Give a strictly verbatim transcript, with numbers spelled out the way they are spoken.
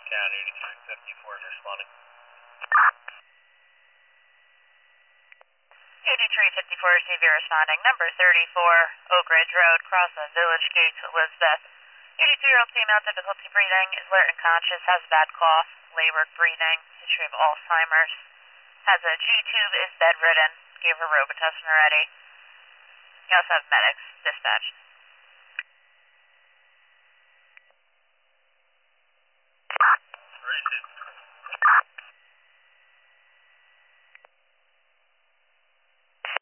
Cat eighty-three fifty-four is responding. eighty-three fifty-four C V responding. Number thirty-four, Oak Ridge Road, cross the Village Gate to Elizabeth. eighty-two-year-old female, difficulty breathing, is alert and conscious, has bad cough, labored breathing, history of Alzheimer's, has a G-tube, is bedridden, gave her Robitussin already. You also have medics dispatched.